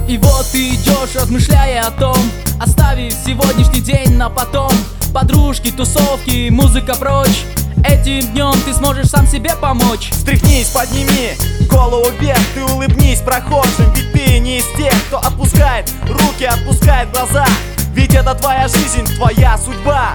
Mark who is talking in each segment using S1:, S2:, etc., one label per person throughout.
S1: И вот ты идешь, размышляя о том, оставив сегодняшний день на потом. Подружки, тусовки, музыка прочь. Этим днем ты сможешь сам себе помочь.
S2: Встряхнись, подними голову вверх, ты улыбнись прохожим. Ведь ты не из тех, кто отпускает руки, отпускает глаза. Ведь это твоя жизнь, твоя судьба.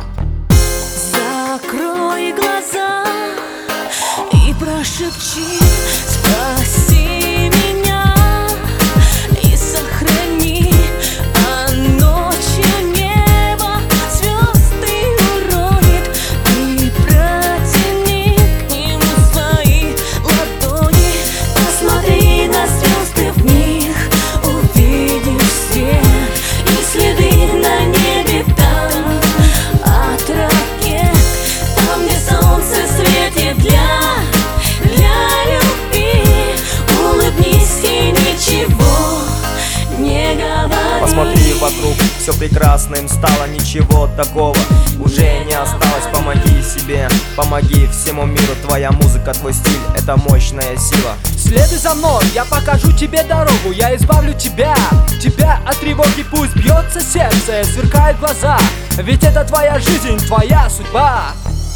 S3: Закрой глаза и прошепчи: спаси меня и сохрани. А ночью небо звезды уронит, ты протяни к нему свои ладони. Посмотри на звезды, в них увидишь свет и следы на небе там от ракет. Там, где солнце светит для любви, улыбнись и ничего не говори.
S2: Посмотри вокруг, все прекрасным стало, ничего такого уже не осталось. Помоги себе, помоги всему миру. Твоя музыка, твой стиль — это мощная сила.
S1: Следуй за мной, я покажу тебе дорогу. Я избавлю тебя от тревоги. Пусть бьется сердце, сверкают глаза. Ведь это твоя жизнь, твоя судьба.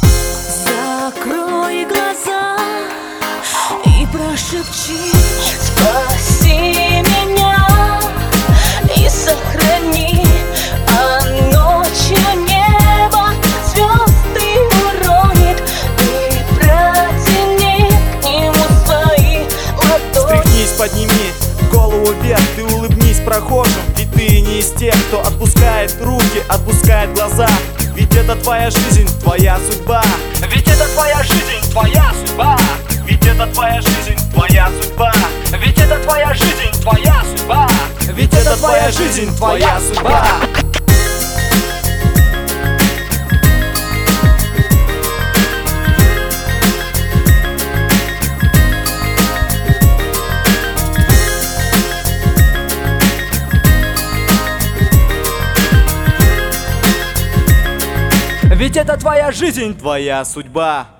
S3: Закрой глаза и прошепчи: спаси меня и сохрани. А ночью небо звезды уронит, ты протяни к нему свои ладони.
S2: Встряхнись, подними голову вверх, ты улыбнись прохожим. Ведь ты не из тех, кто отпускает руки, отпускает глаза. Ведь это твоя жизнь, твоя судьба.
S1: Ведь это твоя жизнь, твоя судьба.
S2: Ведь это твоя жизнь, твоя судьба.
S1: Ведь это твоя жизнь, твоя судьба.
S2: Ведь это твоя жизнь, твоя судьба.
S1: Ведь это твоя жизнь,
S2: Твоя судьба.